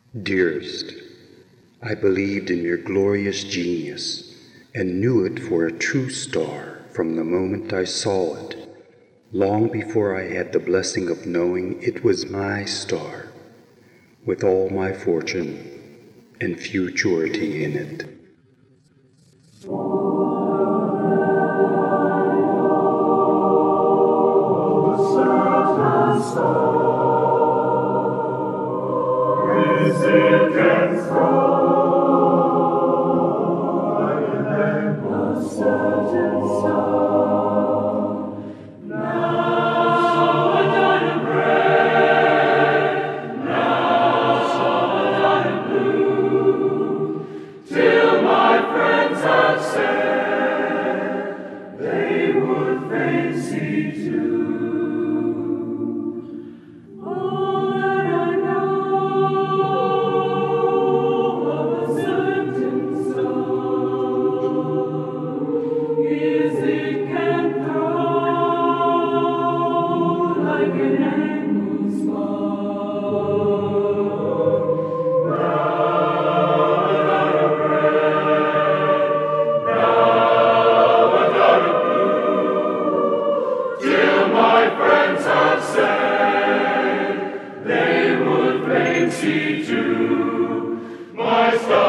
Dearest, I believed in your glorious genius and knew it for a true star from the moment I saw it, long before I had the blessing of knowing it was my star, with all my fortune and futurity in it. See to my star.